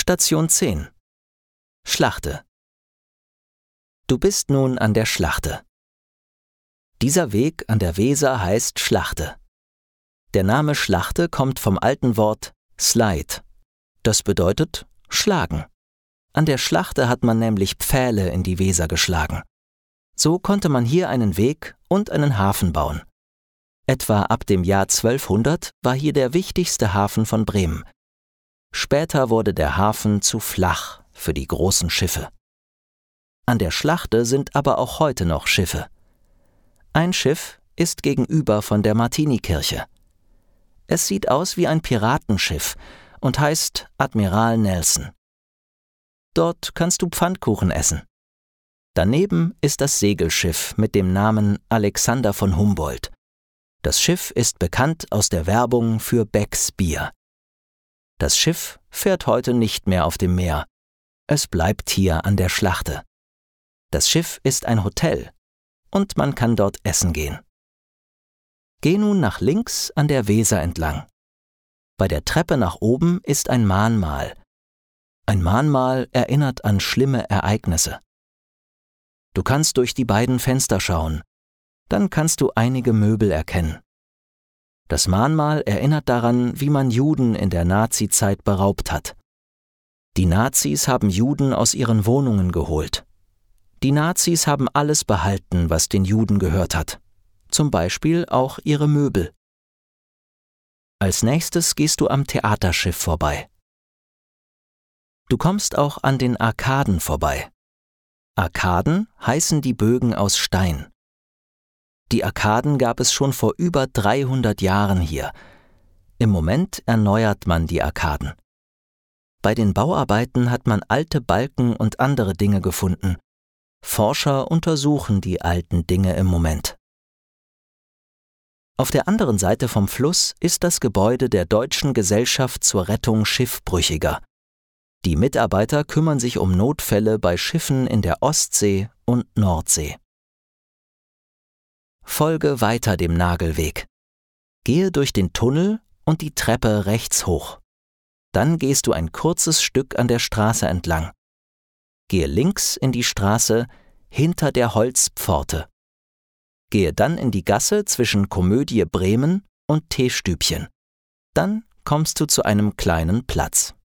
Station 10. Schlachte. Du bist nun an der Schlachte. Dieser Weg an der Weser heißt Schlachte. Der Name Schlachte kommt vom alten Wort slide. Das bedeutet schlagen. An der Schlachte hat man nämlich Pfähle in die Weser geschlagen. So konnte man hier einen Weg und einen Hafen bauen. Etwa ab dem Jahr 1200 war hier der wichtigste Hafen von Bremen. Später wurde der Hafen zu flach für die großen Schiffe. An der Schlachte sind aber auch heute noch Schiffe. Ein Schiff ist gegenüber von der Martinikirche. Es sieht aus wie ein Piratenschiff und heißt Admiral Nelson. Dort kannst du Pfannkuchen essen. Daneben ist das Segelschiff mit dem Namen Alexander von Humboldt. Das Schiff ist bekannt aus der Werbung für Becks Bier. Das Schiff fährt heute nicht mehr auf dem Meer. Es bleibt hier an der Schlachte. Das Schiff ist ein Hotel und man kann dort essen gehen. Geh nun nach links an der Weser entlang. Bei der Treppe nach oben ist ein Mahnmal. Ein Mahnmal erinnert an schlimme Ereignisse. Du kannst durch die beiden Fenster schauen. Dann kannst du einige Möbel erkennen. Das Mahnmal erinnert daran, wie man Juden in der Nazizeit beraubt hat. Die Nazis haben Juden aus ihren Wohnungen geholt. Die Nazis haben alles behalten, was den Juden gehört hat. Zum Beispiel auch ihre Möbel. Als nächstes gehst du am Theaterschiff vorbei. Du kommst auch an den Arkaden vorbei. Arkaden heißen die Bögen aus Stein. Die Arkaden gab es schon vor über 300 Jahren hier. Im Moment erneuert man die Arkaden. Bei den Bauarbeiten hat man alte Balken und andere Dinge gefunden. Forscher untersuchen die alten Dinge im Moment. Auf der anderen Seite vom Fluss ist das Gebäude der Deutschen Gesellschaft zur Rettung Schiffbrüchiger. Die Mitarbeiter kümmern sich um Notfälle bei Schiffen in der Ostsee und Nordsee. Folge weiter dem Nagelweg. Gehe durch den Tunnel und die Treppe rechts hoch. Dann gehst du ein kurzes Stück an der Straße entlang. Gehe links in die Straße hinter der Holzpforte. Gehe dann in die Gasse zwischen Komödie Bremen und Teestübchen. Dann kommst du zu einem kleinen Platz.